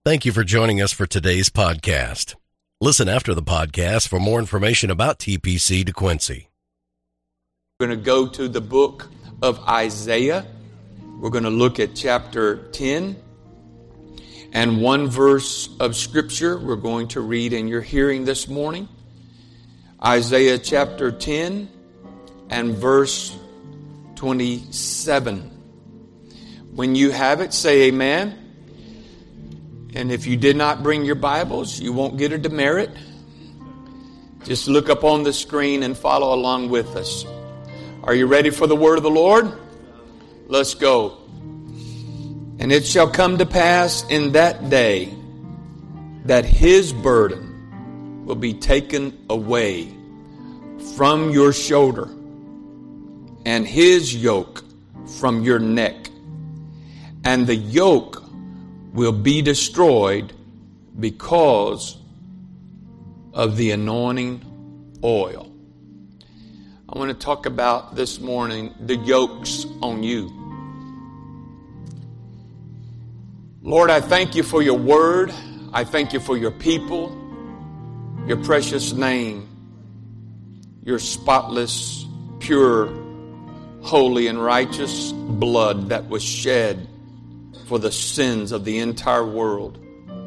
Thank you for joining us for today's podcast. Listen after the podcast for more information about TPC DeQuincy. We're going to go to the book of Isaiah. We're going to look at chapter 10 and one verse of Scripture we're going to read in your hearing this morning. Isaiah chapter 10 and verse 27. When you have it, say amen. And if you did not bring your Bibles, you won't get a demerit. Just look up on the screen and follow along with us. Are you ready for the word of the Lord? Let's go. And it shall come to pass in that day that his burden will be taken away from your shoulder and his yoke from your neck. And the yoke will be destroyed because of the anointing oil. I want to talk about this morning the yokes on you. Lord, I thank you for your word. I thank you for your people, your precious name, your spotless, pure, holy, and righteous blood that was shed for the sins of the entire world.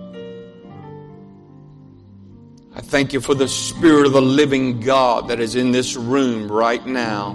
I thank you for the Spirit of the living God that is in this room right now,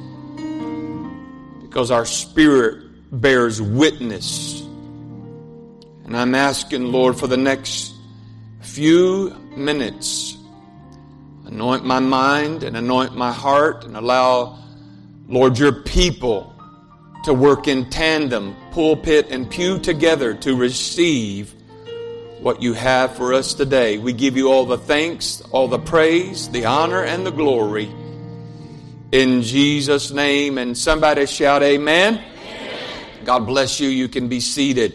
because our spirit bears witness. And I'm asking, Lord, for the next few minutes, anoint my mind and anoint my heart and allow, Lord, your people to work in tandem, pulpit and pew together to receive what you have for us today. We give you all the thanks, all the praise, the honor, and the glory. In Jesus' name. And somebody shout amen. Amen. God bless you. You can be seated.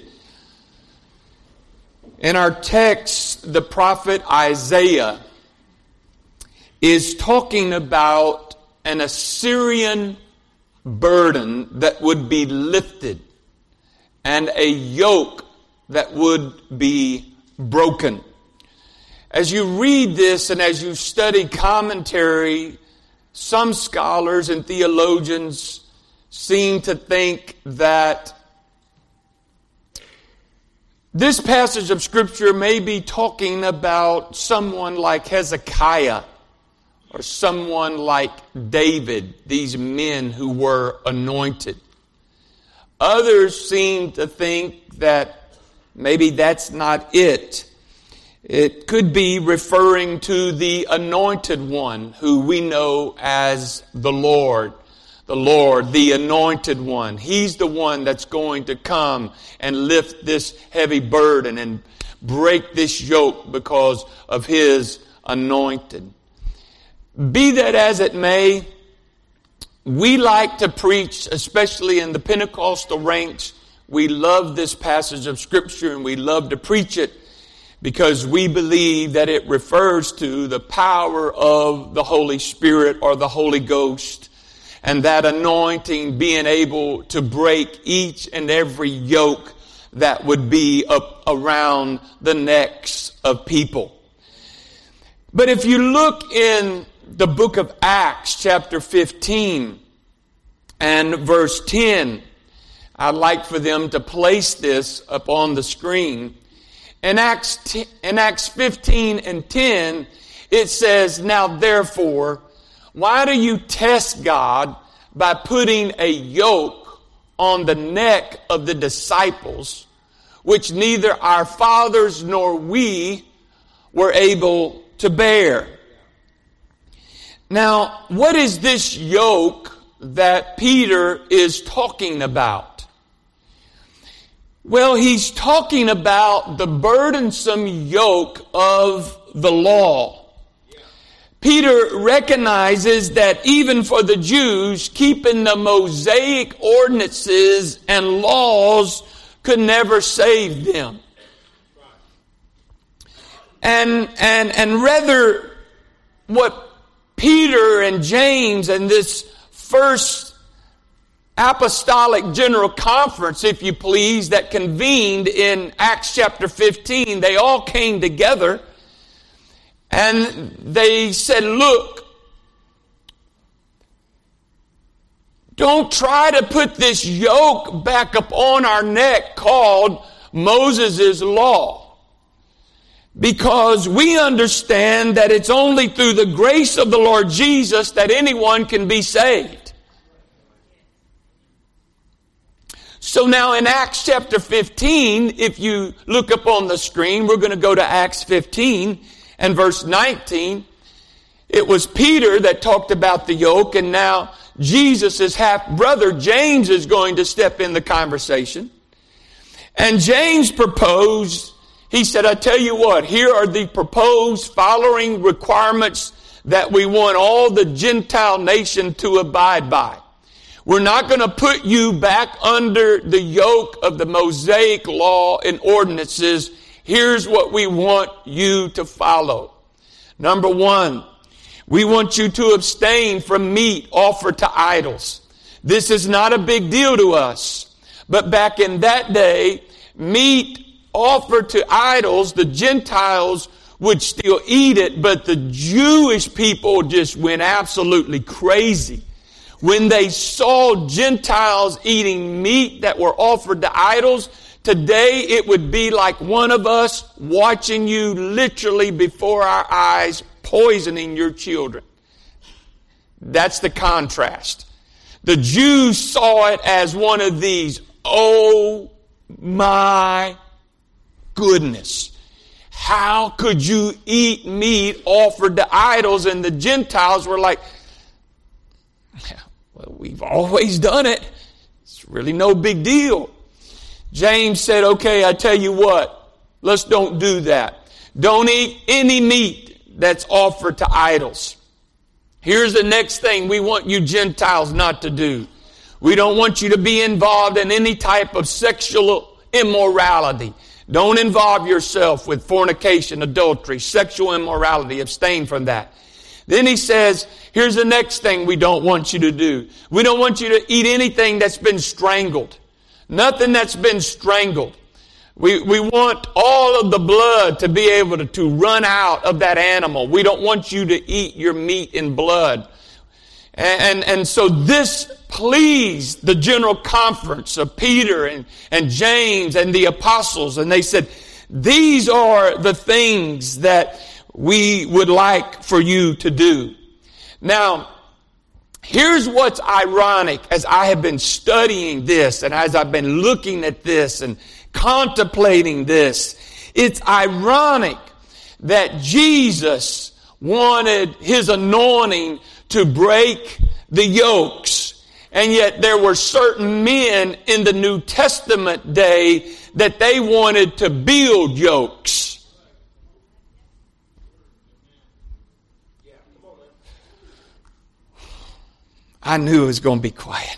In our text, the prophet Isaiah is talking about an Assyrian burden that would be lifted and a yoke that would be broken. As you read this and as you study commentary, some scholars and theologians seem to think that this passage of Scripture may be talking about someone like Hezekiah or someone like David, these men who were anointed. Others seem to think that maybe that's not it. It could be referring to the anointed one who we know as the Lord. The Lord, the anointed one. He's the one that's going to come and lift this heavy burden and break this yoke because of his anointed. Be that as it may, we like to preach, especially in the Pentecostal ranks. We love this passage of Scripture and we love to preach it because we believe that it refers to the power of the Holy Spirit or the Holy Ghost, and that anointing being able to break each and every yoke that would be up around the necks of people. But if you look in the book of Acts, chapter 15 and verse 10, I'd like for them to place this up on the screen. In Acts 15 and 10, it says, "Now therefore, why do you test God by putting a yoke on the neck of the disciples, which neither our fathers nor we were able to bear?" Now, what is this yoke that Peter is talking about? Well, he's talking about the burdensome yoke of the law. Peter recognizes that even for the Jews, keeping the Mosaic ordinances and laws could never save them. And rather, what Peter and James and this first apostolic general conference, if you please, that convened in Acts chapter 15, they all came together and they said, look, don't try to put this yoke back upon our neck called Moses' law, because we understand that it's only through the grace of the Lord Jesus that anyone can be saved. So now in Acts chapter 15, if you look up on the screen, we're going to go to Acts 15 and verse 19. It was Peter that talked about the yoke, and now Jesus' half-brother James is going to step in the conversation. And James proposed, he said, I tell you what, here are the proposed following requirements that we want all the Gentile nation to abide by. We're not going to put you back under the yoke of the Mosaic law and ordinances. Here's what we want you to follow. Number one, we want you to abstain from meat offered to idols. This is not a big deal to us. But back in that day, meat offered to idols, the Gentiles would still eat it, but the Jewish people just went absolutely crazy. When they saw Gentiles eating meat that were offered to idols, today it would be like one of us watching you literally before our eyes poisoning your children. That's the contrast. The Jews saw it as one of these, oh my goodness, how could you eat meat offered to idols? And the Gentiles were like, well, we've always done it. It's really no big deal. James said, okay, I tell you what, let's don't do that. Don't eat any meat that's offered to idols. Here's the next thing we want you Gentiles not to do. We don't want you to be involved in any type of sexual immorality. Don't involve yourself with fornication, adultery, sexual immorality. Abstain from that. Then he says, here's the next thing we don't want you to do. We don't want you to eat anything that's been strangled. Nothing that's been strangled. We want all of the blood to be able to run out of that animal. We don't want you to eat your meat in blood. And so this pleased the general conference of Peter and James and the apostles. And they said, these are the things that we would like for you to do. Now, here's what's ironic as I have been studying this and as I've been looking at this and contemplating this. It's ironic that Jesus wanted his anointing to break the yokes. And yet there were certain men in the New Testament day that they wanted to build yokes. I knew it was going to be quiet.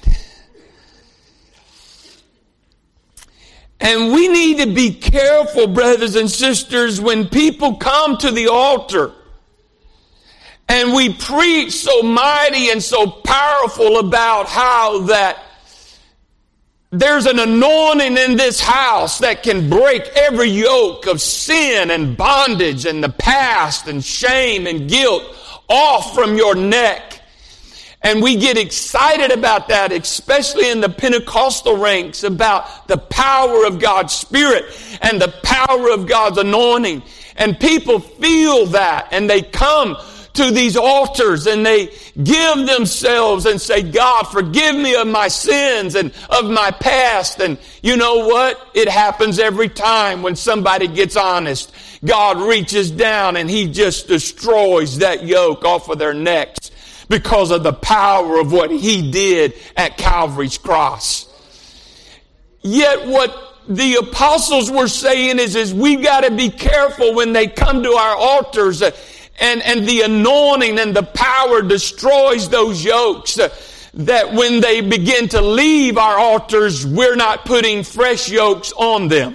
And we need to be careful, brothers and sisters, when people come to the altar and we preach so mighty and so powerful about how that there's an anointing in this house that can break every yoke of sin and bondage and the past and shame and guilt off from your neck. And we get excited about that, especially in the Pentecostal ranks, about the power of God's Spirit and the power of God's anointing. And people feel that, and they come to these altars and they give themselves and say, God, forgive me of my sins and of my past. And you know what? It happens every time when somebody gets honest. God reaches down and he just destroys that yoke off of their necks, because of the power of what he did at Calvary's cross. Yet what the apostles were saying is we've got to be careful when they come to our altars and the anointing and the power destroys those yokes, that when they begin to leave our altars, we're not putting fresh yokes on them.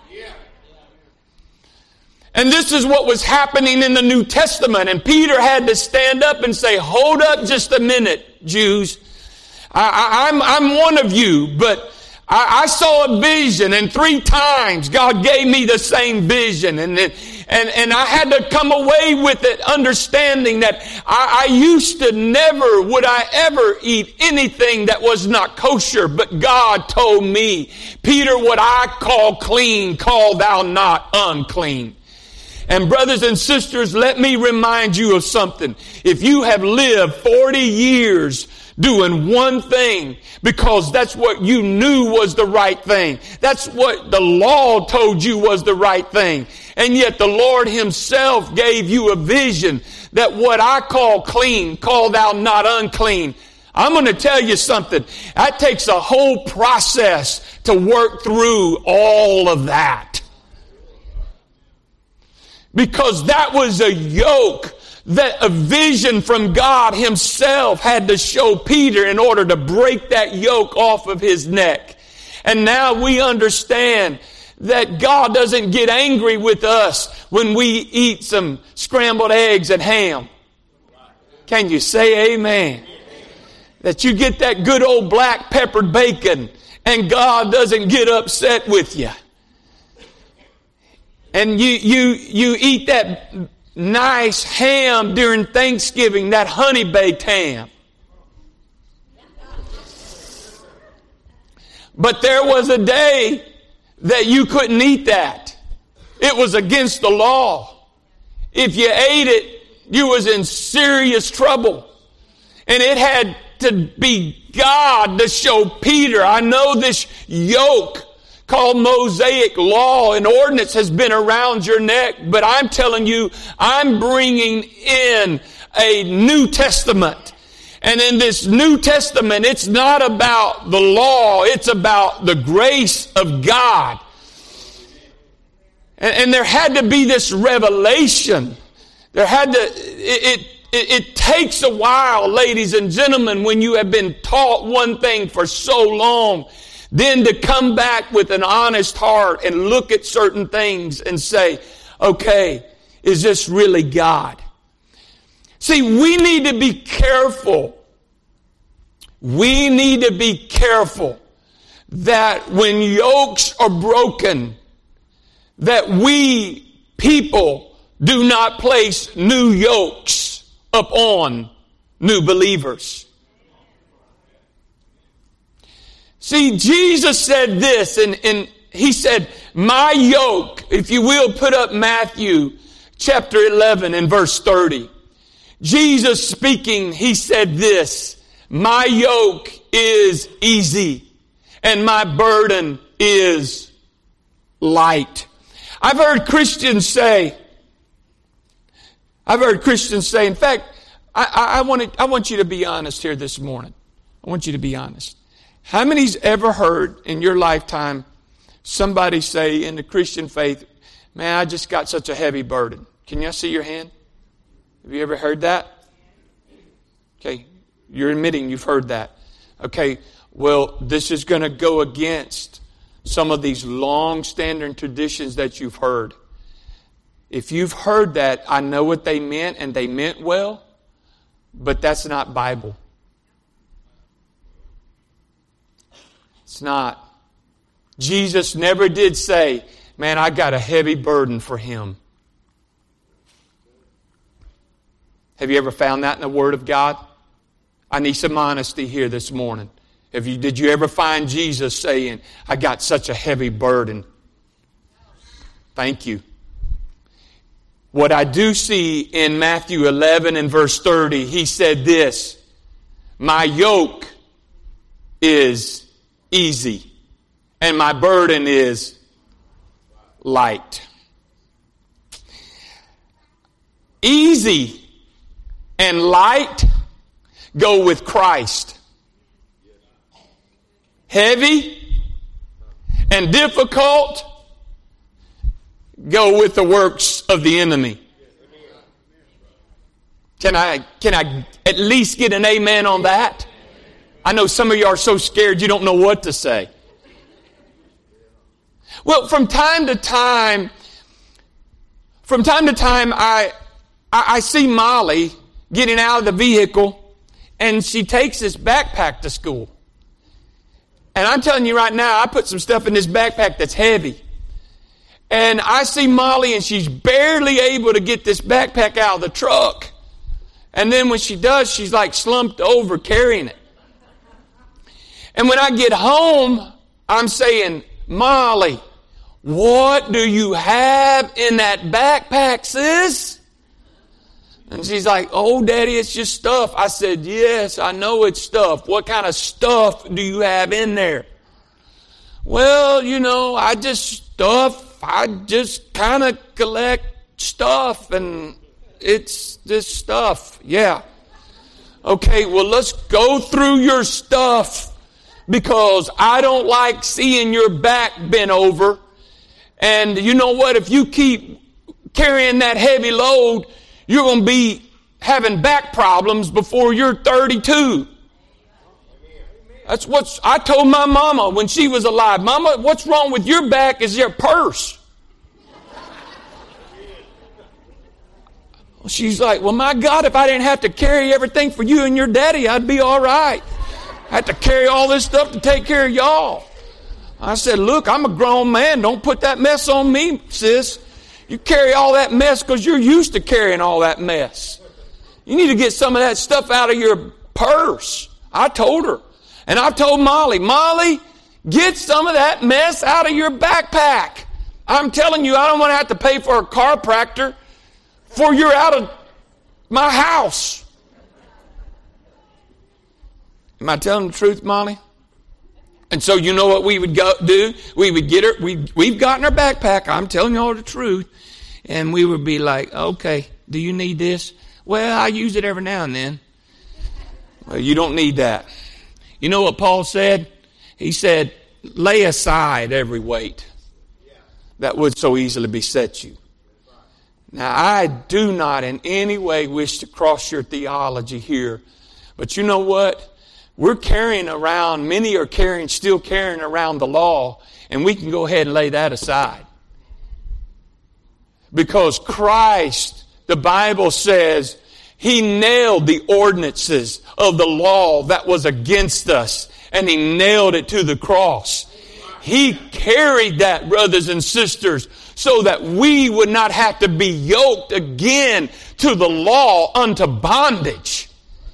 And this is what was happening in the New Testament. And Peter had to stand up and say, hold up just a minute, Jews. I'm one of you, but I saw a vision, and 3 times God gave me the same vision, and I had to come away with it understanding that I used to never would I ever eat anything that was not kosher, but God told me, Peter, what I call clean, call thou not unclean. And brothers and sisters, let me remind you of something. If you have lived 40 years doing one thing because that's what you knew was the right thing, that's what the law told you was the right thing, and yet the Lord himself gave you a vision that what I call clean, call thou not unclean. I'm going to tell you something. That takes a whole process to work through all of that. Because that was a yoke that a vision from God himself had to show Peter in order to break that yoke off of his neck. And now we understand that God doesn't get angry with us when we eat some scrambled eggs and ham. Can you say amen? That you get that good old black peppered bacon and God doesn't get upset with you. And you eat that nice ham during Thanksgiving, that honey baked ham. But there was a day that you couldn't eat that. It was against the law. If you ate it, you was in serious trouble. And it had to be God to show Peter, I know this yoke called Mosaic law and ordinance has been around your neck, but I'm telling you, I'm bringing in a New Testament. And in this New Testament, it's not about the law, it's about the grace of God. And there had to be this revelation. There had to, it takes a while, ladies and gentlemen, when you have been taught one thing for so long, then to come back with an honest heart and look at certain things and say, okay, is this really God? See, we need to be careful. We need to be careful that when yokes are broken, that we people do not place new yokes upon new believers. See, Jesus said this, and he said, my yoke, if you will, put up Matthew chapter 11 and verse 30. Jesus speaking, he said this, my yoke is easy and my burden is light. I've heard Christians say, in fact, I want you to be honest here this morning. I want you to be honest. How many's ever heard in your lifetime somebody say in the Christian faith, man, I just got such a heavy burden? Can you see your hand? Have you ever heard that? Okay, you're admitting you've heard that. Okay, well, this is going to go against some of these long-standing traditions that you've heard. If you've heard that, I know what they meant, and they meant well, but that's not Bible. It's not. Jesus never did say, man, I got a heavy burden for him. Have you ever found that in the Word of God? I need some honesty here this morning. Did you ever find Jesus saying, I got such a heavy burden? Thank you. What I do see in Matthew 11 and verse 30, he said this, my yoke is easy and my burden is light. Easy and light go with Christ. Heavy and difficult go with the works of the enemy. Can I at least get an amen on that? I know some of you are so scared you don't know what to say. Well, from time to time, I see Molly getting out of the vehicle, and she takes this backpack to school. And I'm telling you right now, I put some stuff in this backpack that's heavy. And I see Molly, and she's barely able to get this backpack out of the truck. And then when she does, she's like slumped over carrying it. And when I get home, I'm saying, Molly, what do you have in that backpack, sis? And she's like, oh, Daddy, it's just stuff. I said, yes, I know it's stuff. What kind of stuff do you have in there? Well, I just kind of collect stuff, and it's this stuff. Yeah. Okay, well, let's go through your stuff, because I don't like seeing your back bent over. And you know what? If you keep carrying that heavy load, you're going to be having back problems before you're 32. That's what I told my mama when she was alive. Mama, what's wrong with your back is your purse. She's like, well, my God, if I didn't have to carry everything for you and your daddy, I'd be all right. I had to carry all this stuff to take care of y'all. I said, look, I'm a grown man. Don't put that mess on me, sis. You carry all that mess because you're used to carrying all that mess. You need to get some of that stuff out of your purse. I told her. And I told Molly, get some of that mess out of your backpack. I'm telling you, I don't want to have to pay for a chiropractor before you're out of my house. Am I telling the truth, Molly? And so you know what we would do? We would get her, we've gotten her backpack, I'm telling you all the truth, and we would be like, okay, do you need this? Well, I use it every now and then. Well, you don't need that. You know what Paul said? He said, lay aside every weight that would so easily beset you. Now, I do not in any way wish to cross your theology here, but you know what? We're carrying around, many are still carrying around the law, and we can go ahead and lay that aside. Because Christ, the Bible says, He nailed the ordinances of the law that was against us, and He nailed it to the cross. He carried that, brothers and sisters, so that we would not have to be yoked again to the law unto bondage.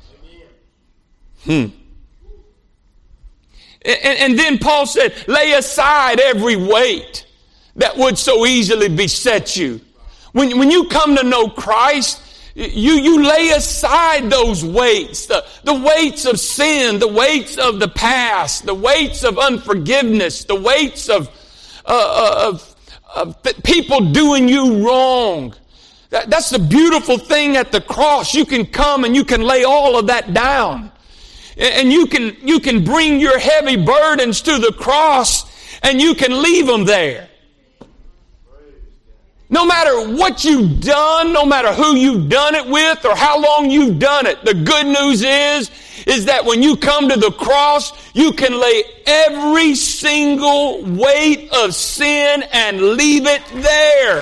And then Paul said, lay aside every weight that would so easily beset you. When you come to know Christ, you lay aside those weights, the weights of sin, the weights of the past, the weights of unforgiveness, the weights of people doing you wrong. That's the beautiful thing at the cross. You can come and you can lay all of that down. And you can bring your heavy burdens to the cross and you can leave them there. No matter what you've done, no matter who you've done it with or how long you've done it, the good news is that when you come to the cross, you can lay every single weight of sin and leave it there.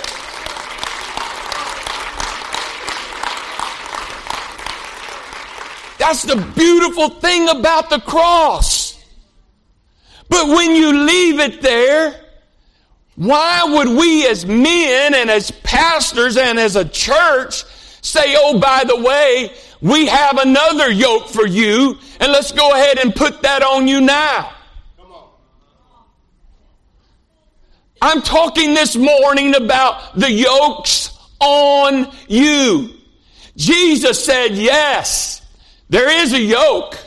That's the beautiful thing about the cross. But when you leave it there, why would we as men and as pastors and as a church say, oh, by the way, we have another yoke for you, and let's go ahead and put that on you now? I'm talking this morning about the yokes on you. Jesus said, yes, there is a yoke,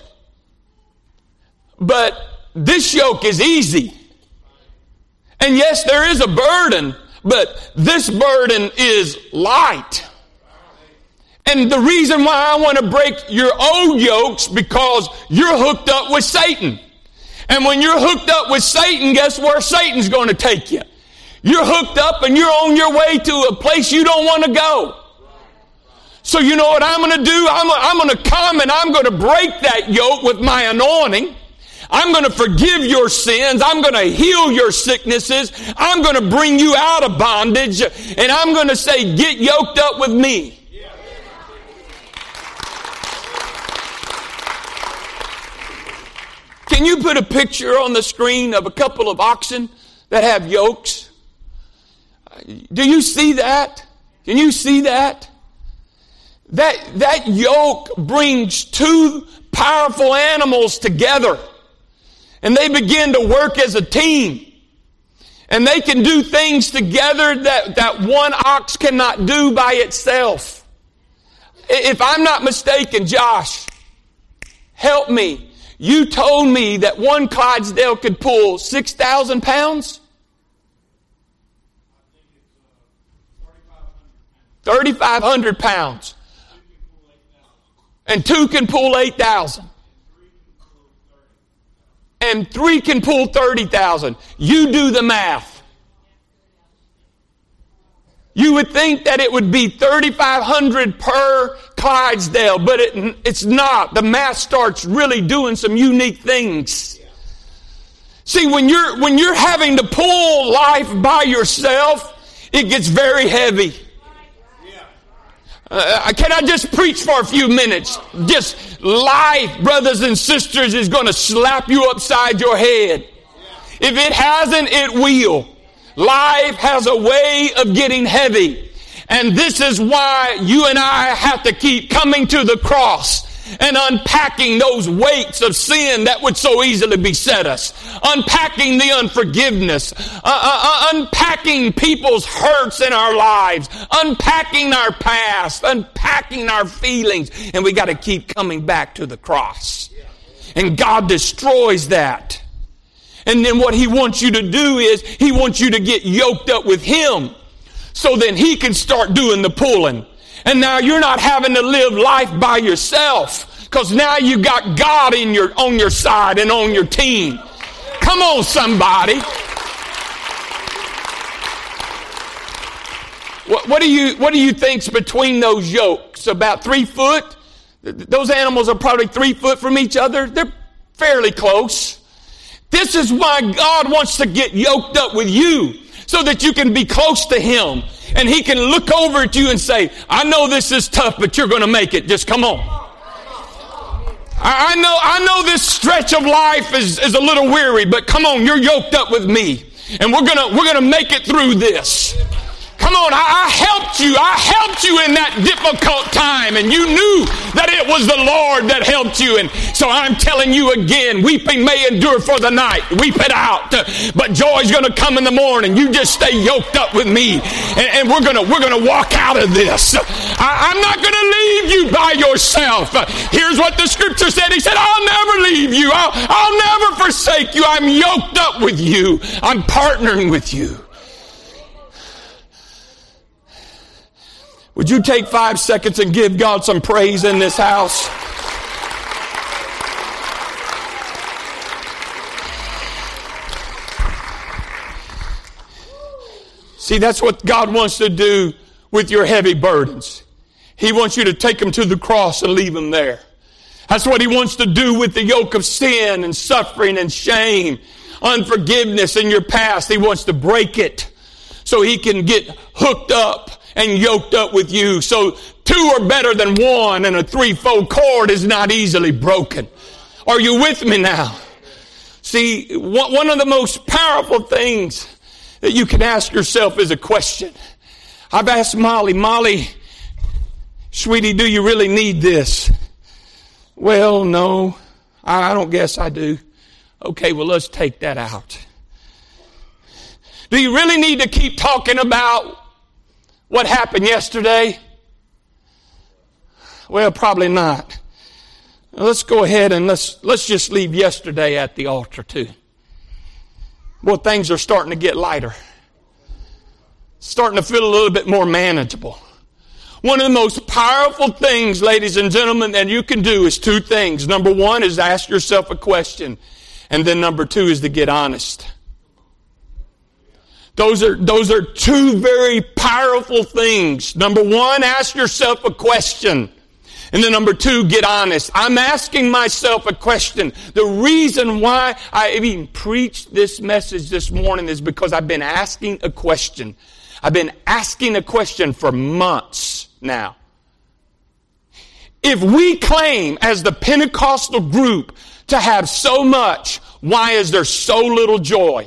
but this yoke is easy. And yes, there is a burden, but this burden is light. And the reason why I want to break your old yokes, because you're hooked up with Satan. And when you're hooked up with Satan, guess where Satan's going to take you? You're hooked up and you're on your way to a place you don't want to go. So you know what I'm going to do? I'm going to come and I'm going to break that yoke with my anointing. I'm going to forgive your sins. I'm going to heal your sicknesses. I'm going to bring you out of bondage. And I'm going to say, get yoked up with me. Can you put a picture on the screen of a couple of oxen that have yokes? Do you see that? Can you see that? That yoke brings two powerful animals together. And they begin to work as a team. And they can do things together that one ox cannot do by itself. If I'm not mistaken, Josh, help me. You told me that one Clydesdale could pull 6,000 pounds? 3,500 pounds. And two can pull 8,000. And three can pull 30,000. You do the math. You would think that it would be 3,500 per Clydesdale, but it's not. The math starts really doing some unique things. See, when you're having to pull life by yourself, it gets very heavy. Can I just preach for a few minutes? Just life, brothers and sisters, is going to slap you upside your head. If it hasn't, it will. Life has a way of getting heavy. And this is why you and I have to keep coming to the cross and unpacking those weights of sin that would so easily beset us. Unpacking the unforgiveness. Unpacking people's hurts in our lives. Unpacking our past. Unpacking our feelings. And we got to keep coming back to the cross. And God destroys that. And then what He wants you to do is He wants you to get yoked up with Him. So then He can start doing the pulling. And now you're not having to live life by yourself, because now you got God on your side and on your team. Come on, somebody. What do you think's between those yokes? About 3 foot? Those animals are probably 3 foot from each other. They're fairly close. This is why God wants to get yoked up with you, so that you can be close to Him. And He can look over at you and say, I know this is tough, but you're going to make it. Just come on. I know this stretch of life is a little weary, but come on, you're yoked up with me. And we're gonna make it through this. Come on, I helped you. I helped you in that difficult time, and you knew that it was the Lord that helped you. And so I'm telling you again, weeping may endure for the night. Weep it out. But joy's going to come in the morning. You just stay yoked up with me, and we're going to walk out of this. I'm not going to leave you by yourself. Here's what the Scripture said. He said, I'll never leave you. I'll never forsake you. I'm yoked up with you. I'm partnering with you. Would you take 5 seconds and give God some praise in this house? See, that's what God wants to do with your heavy burdens. He wants you to take them to the cross and leave them there. That's what He wants to do with the yoke of sin and suffering and shame, unforgiveness in your past. He wants to break it so He can get hooked up and yoked up with you. So 2 are better than 1, and a threefold cord is not easily broken. Are you with me now? See, one of the most powerful things that you can ask yourself is a question. I've asked Molly, sweetie, do you really need this? Well, no, I don't guess I do. Okay, well, let's take that out. Do you really need to keep talking about what happened yesterday? Well, probably not. Let's go ahead and let's just leave yesterday at the altar too. Well, things are starting to get lighter. Starting to feel a little bit more manageable. One of the most powerful things, ladies and gentlemen, that you can do is 2 things. Number 1 is ask yourself a question. And then number 2 is to get honest. Those are 2 very powerful things. Number 1, ask yourself a question. And then number 2, get honest. I'm asking myself a question. The reason why I even preached this message this morning is because I've been asking a question. I've been asking a question for months now. If we claim as the Pentecostal group to have so much, why is there so little joy?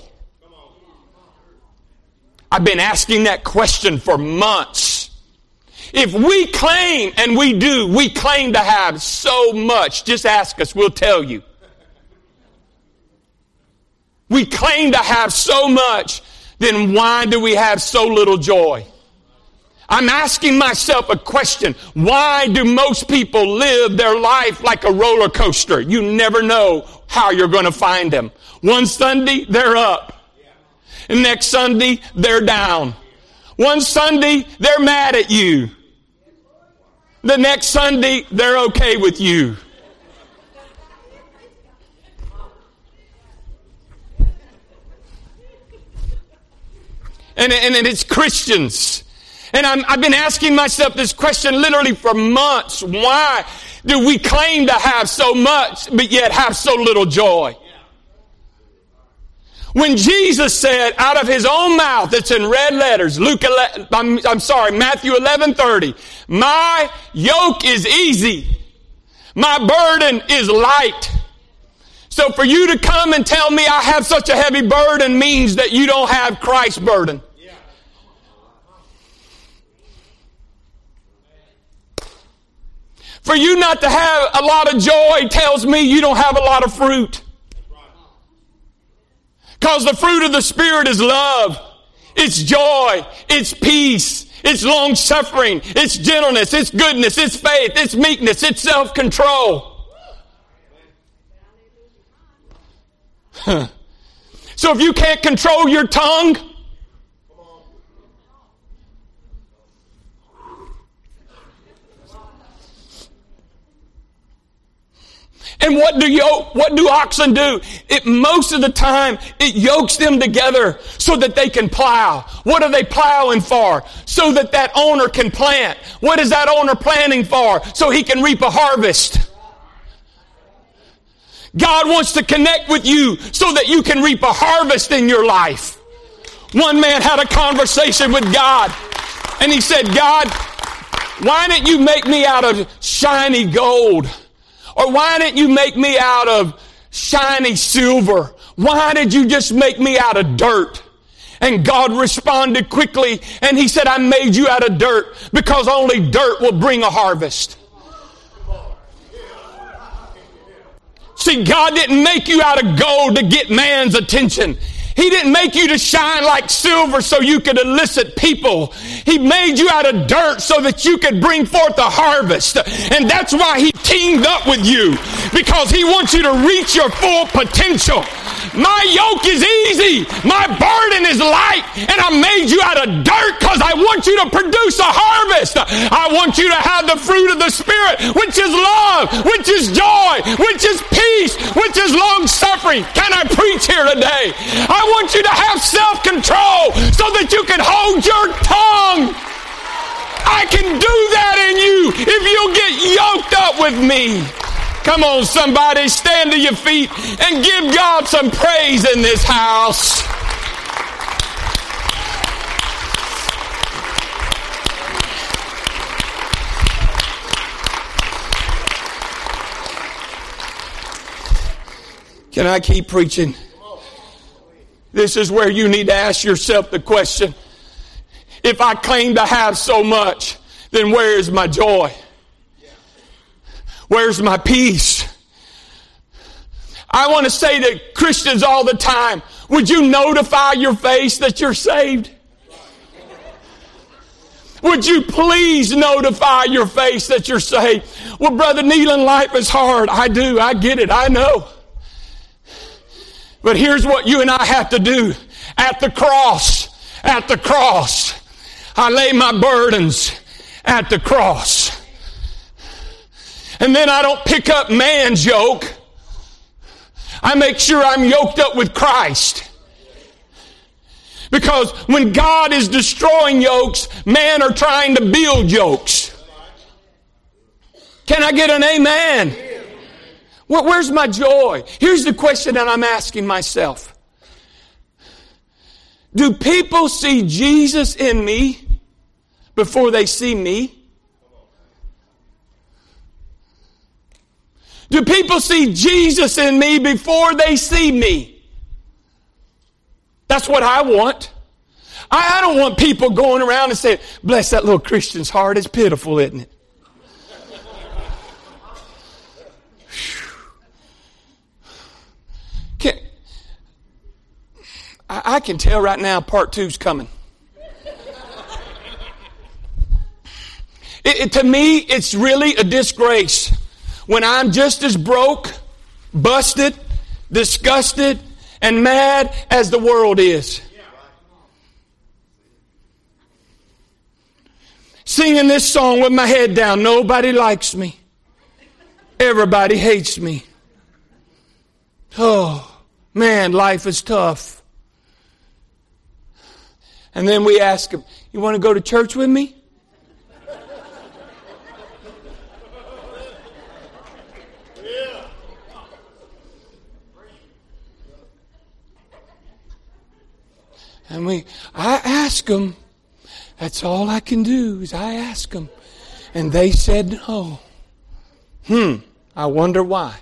I've been asking that question for months. If we claim, and we claim to have so much, just ask us, we'll tell you. We claim to have so much, then why do we have so little joy? I'm asking myself a question. Why do most people live their life like a roller coaster? You never know how you're going to find them. One Sunday, they're up. And next Sunday, they're down. One Sunday, they're mad at you. The next Sunday, they're okay with you. And it's Christians. And I've been asking myself this question literally for months. Why do we claim to have so much, but yet have so little joy? When Jesus said out of his own mouth, it's in red letters, Matthew 11:30, my yoke is easy, my burden is light. So for you to come and tell me I have such a heavy burden means that you don't have Christ's burden. For you not to have a lot of joy tells me you don't have a lot of fruit. Because the fruit of the Spirit is love, it's joy, it's peace, it's long-suffering, it's gentleness, it's goodness, it's faith, it's meekness, it's self-control. So if you can't control your tongue, and what do oxen do? Most of the time, it yokes them together so that they can plow. What are they plowing for? So that owner can plant. What is that owner planting for? So he can reap a harvest. God wants to connect with you so that you can reap a harvest in your life. One man had a conversation with God, and he said, God, why didn't you make me out of shiny gold? Or why didn't you make me out of shiny silver? Why did you just make me out of dirt? And God responded quickly, and he said, I made you out of dirt because only dirt will bring a harvest. See, God didn't make you out of gold to get man's attention. He didn't make you to shine like silver so you could elicit people. He made you out of dirt so that you could bring forth a harvest. And that's why he teamed up with you, because he wants you to reach your full potential. My yoke is easy. My burden is light. And I made you out of dirt because I want you to produce a harvest. I want you to have the fruit of the Spirit, which is love, which is joy, which is peace, which is long-suffering. Can I preach here today? I want you to have self-control so that you can hold your tongue. I can do that in you if you'll get yoked up with me. Come on, somebody, stand to your feet and give God some praise in this house. Can I keep preaching? This is where you need to ask yourself the question, if I claim to have so much, then where is my joy? Where's my peace? I want to say to Christians all the time, would you notify your face that you're saved? Would you please notify your face that you're saved? Well, Brother Neelan, life is hard. I do. I get it. I know. But here's what you and I have to do. At the cross, I lay my burdens at the cross. And then I don't pick up man's yoke. I make sure I'm yoked up with Christ. Because when God is destroying yokes, men are trying to build yokes. Can I get an amen? Where's my joy? Here's the question that I'm asking myself. Do people see Jesus in me before they see me? Do people see Jesus in me before they see me? That's what I want. I don't want people going around and saying, bless that little Christian's heart. It's pitiful, isn't it? I can tell right now part 2's coming. To me, it's really a disgrace when I'm just as broke, busted, disgusted, and mad as the world is. Singing this song with my head down. Nobody likes me. Everybody hates me. Oh, man, life is tough. And then we ask them, you want to go to church with me? And I ask them. That's all I can do is I ask them. And they said no. I wonder why.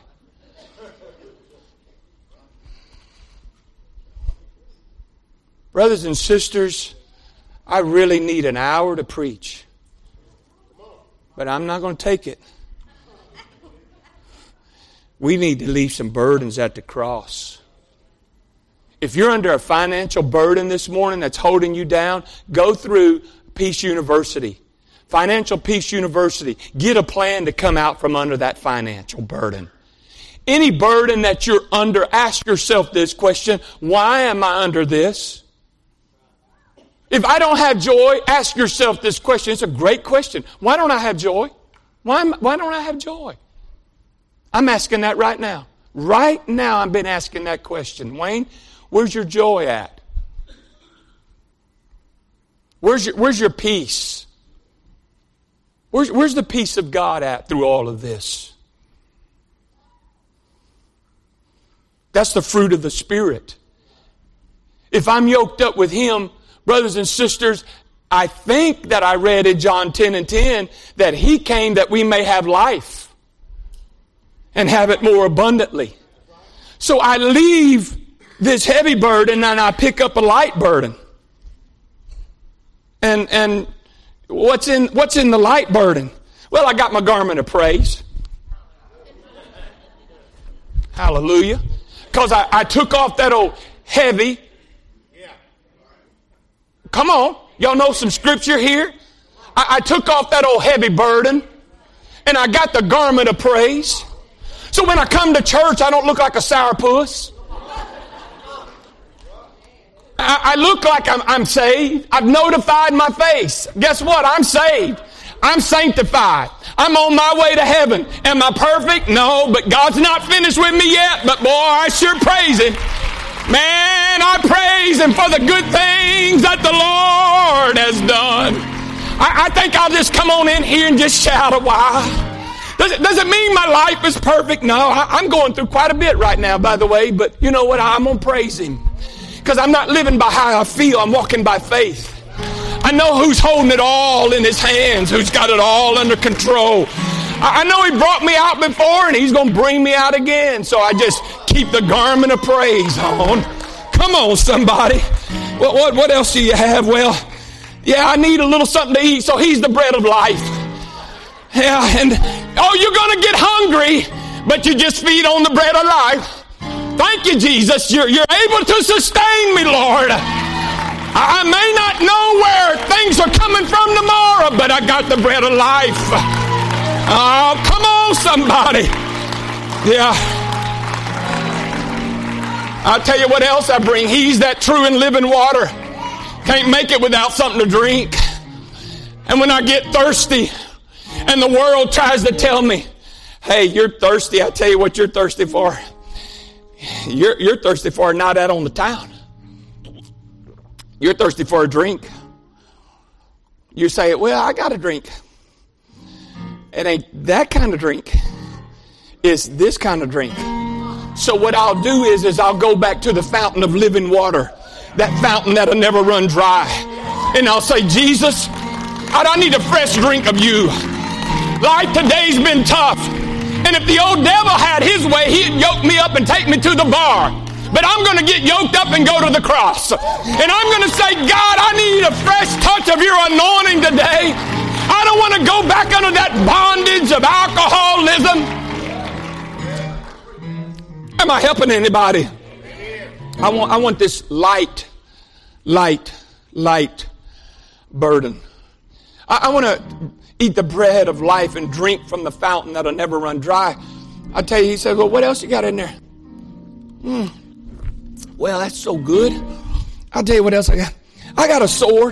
Brothers and sisters, I really need an hour to preach. But I'm not going to take it. We need to leave some burdens at the cross. If you're under a financial burden this morning that's holding you down, go through Peace University. Financial Peace University. Get a plan to come out from under that financial burden. Any burden that you're under, ask yourself this question, why am I under this? If I don't have joy, ask yourself this question. It's a great question. Why don't I have joy? Why don't I have joy? I'm asking that right now. Right now I've been asking that question. Wayne, where's your joy at? Where's your peace? Where's the peace of God at through all of this? That's the fruit of the Spirit. If I'm yoked up with Him, brothers and sisters, I think that I read in John 10:10 that He came that we may have life and have it more abundantly. So I leave this heavy burden and I pick up a light burden. And what's in the light burden? Well, I got my garment of praise. Hallelujah. Because I took off that old heavy. Come on. Y'all know some scripture here? I took off that old heavy burden and I got the garment of praise. So when I come to church, I don't look like a sourpuss. I look like I'm saved. I've notified my face. Guess what? I'm saved. I'm sanctified. I'm on my way to heaven. Am I perfect? No, but God's not finished with me yet. But boy, I sure praise Him. Man, I praise Him for the good things that the Lord has done. I think I'll just come on in here and just shout a while. Does it mean my life is perfect? No, I'm going through quite a bit right now, by the way. But you know what? I'm going to praise Him. Because I'm not living by how I feel. I'm walking by faith. I know who's holding it all in His hands, who's got it all under control. I know He brought me out before and He's going to bring me out again. So I just keep the garment of praise on. Come on, somebody. What else do you have? Well, yeah, I need a little something to eat, so He's the bread of life. Yeah, and you're going to get hungry, but you just feed on the bread of life. Thank you, Jesus. You're able to sustain me, Lord. I may not know where things are coming from tomorrow, but I got the bread of life. Oh, come on, somebody. Yeah. I'll tell you what else I bring. He's that true and living water. Can't make it without something to drink. And when I get thirsty and the world tries to tell me, hey, you're thirsty, I tell you what you're thirsty for. You're thirsty for a night out on the town. You're thirsty for a drink. You say, well, I got a drink. It ain't that kind of drink. It's this kind of drink. So what I'll do is I'll go back to the fountain of living water. That fountain that'll never run dry. And I'll say, Jesus, I need a fresh drink of you. Life today's been tough. And if the old devil had his way, he'd yoke me up and take me to the bar. But I'm going to get yoked up and go to the cross. And I'm going to say, God, I need a fresh touch of your anointing today. I don't want to go back under that bondage of alcoholism. Am I helping anybody? I want this light burden. I want to eat the bread of life and drink from the fountain that'll never run dry. I tell you, he said, well, what else you got in there? Well, that's so good. I'll tell you what else I got. I got a sword.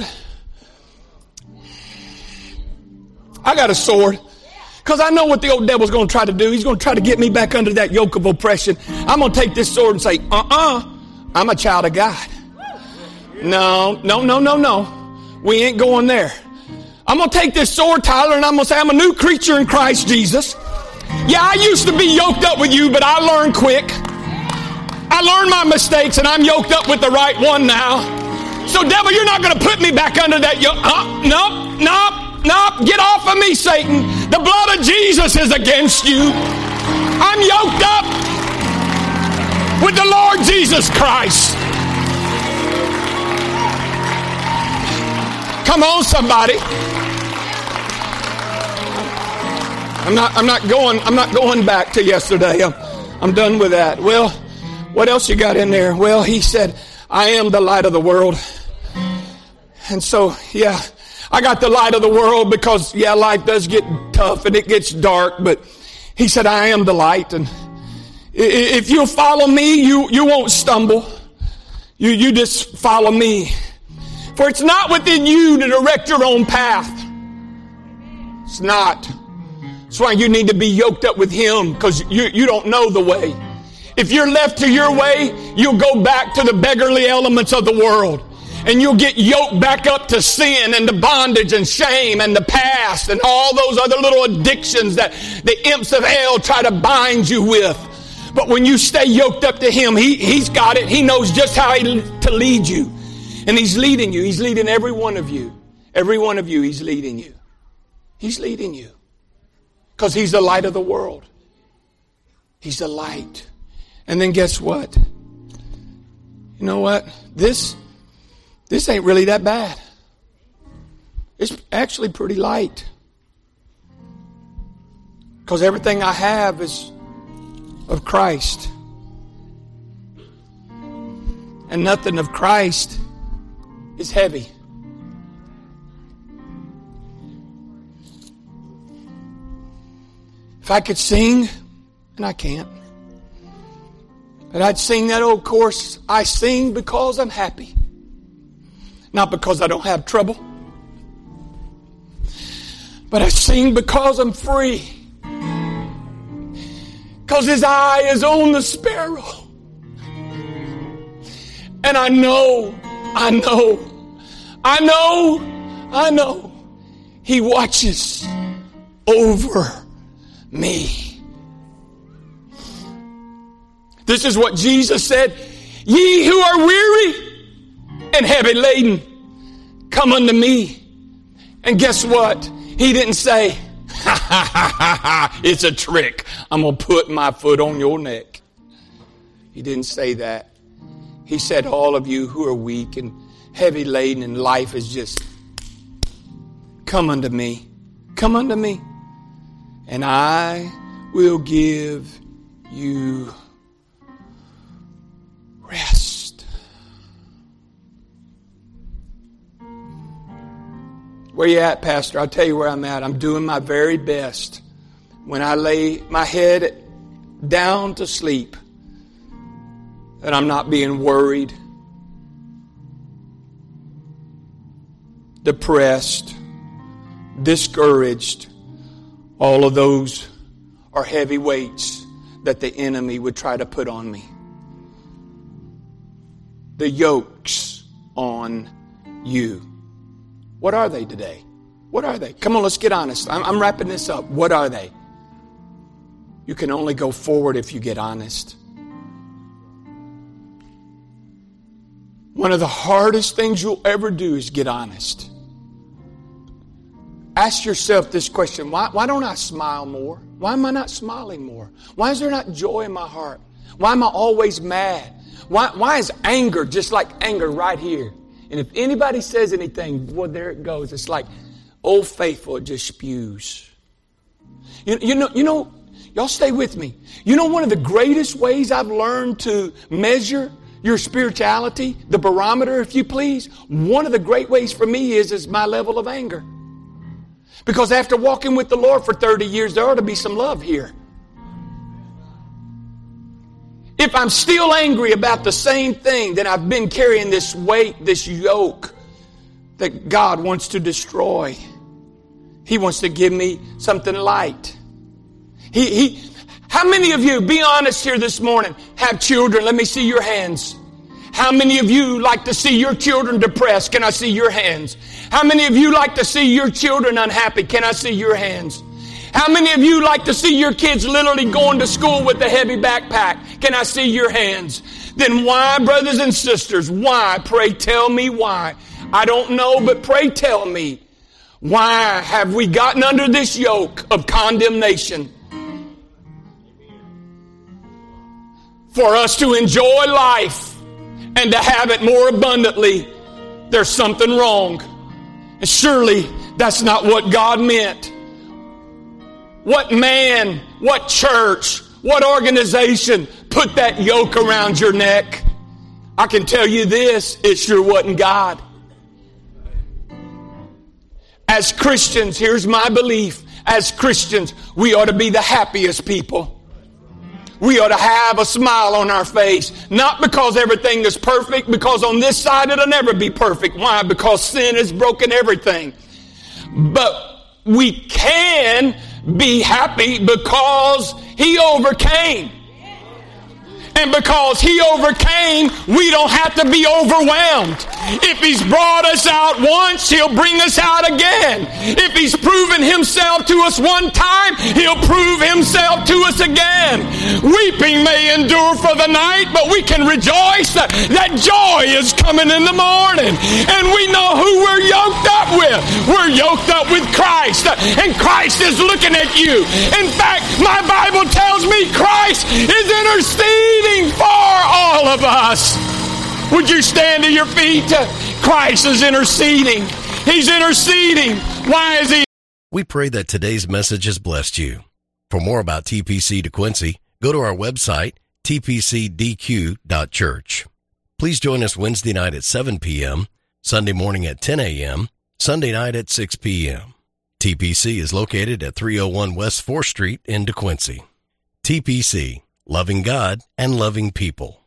Because I know what the old devil's going to try to do. He's going to try to get me back under that yoke of oppression. I'm going to take this sword and say, I'm a child of God. No. We ain't going there. I'm going to take this sword, Tyler, and I'm going to say I'm a new creature in Christ Jesus. Yeah, I used to be yoked up with you, but I learned quick. I learned my mistakes, and I'm yoked up with the right one now. So, devil, you're not going to put me back under that yoke. Nope. Get off of me, Satan. The blood of Jesus is against you. I'm yoked up with the Lord Jesus Christ. Come on, somebody. I'm not going back to yesterday. I'm done with that. Well, what else you got in there? Well, he said, I am the light of the world. And so, yeah, I got the light of the world because, yeah, life does get tough and it gets dark. But he said, I am the light. And if you follow me, you won't stumble. You just follow me. For it's not within you to direct your own path. It's not. That's why you need to be yoked up with him, because you don't know the way. If you're left to your way, you'll go back to the beggarly elements of the world. And you'll get yoked back up to sin and to bondage and shame and the past and all those other little addictions that the imps of hell try to bind you with. But when you stay yoked up to him, he's got it. He knows just how to lead you. And he's leading you. He's leading every one of you. Every one of you, he's leading you. He's leading you. Because he's the light of the world. He's the light. And then guess what? You know what? This ain't really that bad. It's actually pretty light. Because everything I have is of Christ. And nothing of Christ is heavy. If I could sing, and I can't, but I'd sing that old chorus, I sing because I'm happy. Not because I don't have trouble. But I sing because I'm free. Because his eye is on the sparrow. And I know he watches over me. This is what Jesus said. Ye who are weary and heavy laden, come unto me. And guess what? He didn't say, it's a trick. I'm going to put my foot on your neck. He didn't say that. He said, all of you who are weak and heavy laden and life is just, come unto me. Come unto me. And I will give you rest. Where you at, Pastor? I'll tell you where I'm at. I'm doing my very best. When I lay my head down to sleep, that I'm not being worried, depressed, discouraged. All of those are heavy weights that the enemy would try to put on me. The yokes on you. What are they today? What are they? Come on, let's get honest. I'm wrapping this up. What are they? You can only go forward if you get honest. One of the hardest things you'll ever do is get honest. Ask yourself this question. Why don't I smile more? Why am I not smiling more? Why is there not joy in my heart? Why am I always mad? Why is anger just like anger right here? And if anybody says anything, well, there it goes. It's like Old Faithful, it just spews. You know, y'all stay with me. You know one of the greatest ways I've learned to measure your spirituality, the barometer, if you please, one of the great ways for me is my level of anger. Because after walking with the Lord for 30 years, there ought to be some love here. If I'm still angry about the same thing, then I've been carrying this weight, this yoke that God wants to destroy. He wants to give me something light. How many of you, be honest here this morning, have children? Let me see your hands. How many of you like to see your children depressed? Can I see your hands? How many of you like to see your children unhappy? Can I see your hands? How many of you like to see your kids literally going to school with a heavy backpack? Can I see your hands? Then why, brothers and sisters, why? Pray tell me why. I don't know, but pray tell me. Why have we gotten under this yoke of condemnation? For us to enjoy life and to have it more abundantly, there's something wrong. And surely that's not what God meant. What man, what church, what organization put that yoke around your neck? I can tell you this, it sure wasn't God. As Christians, here's my belief. As Christians, we ought to be the happiest people. We ought to have a smile on our face. Not because everything is perfect, because on this side it'll never be perfect. Why? Because sin has broken everything. But we can be happy because He overcame. And because He overcame, we don't have to be overwhelmed. If He's brought us out once, He'll bring us out again. If He's proven Himself to us one time, He'll prove Himself to us again. Weeping may endure for the night, but we can rejoice that joy is coming in the morning. And we know who we're yoked up with. We're yoked up with Christ. And Christ is looking at you. In fact, my Bible tells me Christ is interceding for all of us. Would you stand to your feet? Christ is interceding. He's interceding. Why is He? We pray that today's message has blessed you. For more about TPC DeQuincy, go to our website, tpcdq.church. Please join us Wednesday night at 7 p.m., Sunday morning at 10 a.m., Sunday night at 6 p.m. TPC is located at 301 West 4th Street in DeQuincy. TPC, loving God and loving people.